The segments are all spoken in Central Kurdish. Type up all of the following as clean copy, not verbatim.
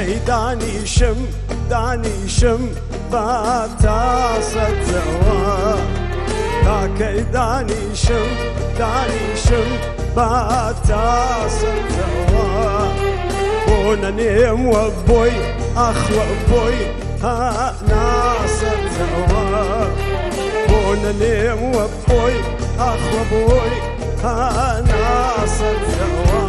دانیشم دانیشم با تاسەتەوە تاکەی دانیشم دانیشم با تاسەتەوە بۆ نەنێم وە بۆی ئەخوە بۆی ها ناسەتەوە بۆ نەنێم وە بۆی ئەخوە بۆی ها ناسەتەوە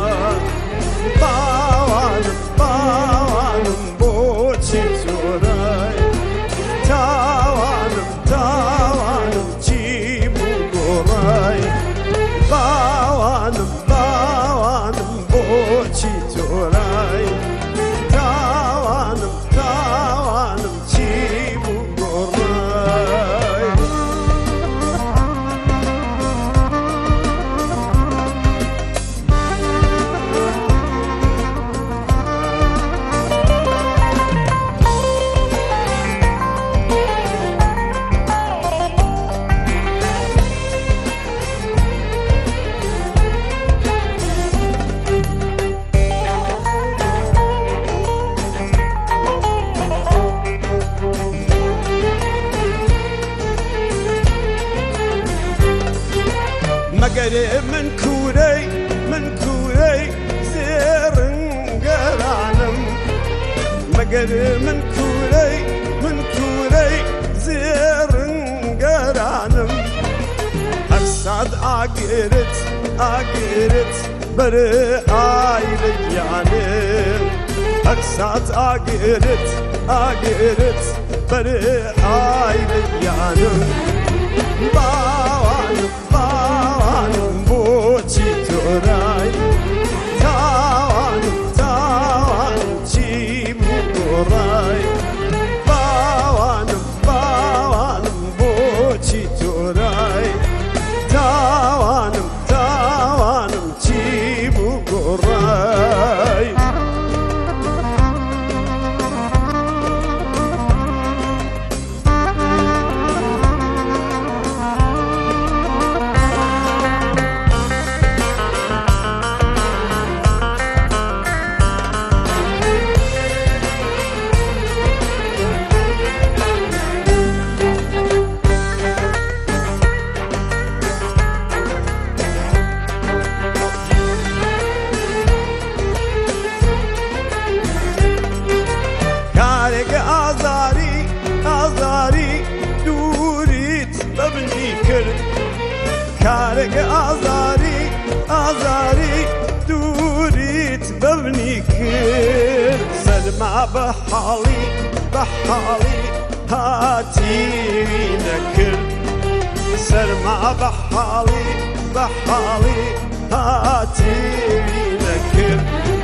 باوانم باوانم بۆچی تۆرای تاوانم تاوانم چی بوو گۆڕای باوانم باوانم بۆچی تۆرای تاوانم تاوانم چی بوو گۆڕای مەگەرێ من کوورەی زێڕنگەرانم مەگەرێ من کوورەی زێڕنگەرانم هەر سات ئاگرت بەرە ئایلە گیانم هەر سات ئاگرت بەرە ئایلە گیانم باوانم باوانم بۆچی تۆرای تاوانم تاوانم چی بوو گۆڕای باوانم باوانم بۆچی تۆرای تاوانم تاوانم چی بوو گۆڕای کارێکە ئازاری دووریت بەبنی کرد سەرما بە حاڵی هاتیوی نەکرد سەرما بە حاڵی هاتیوی نەکرد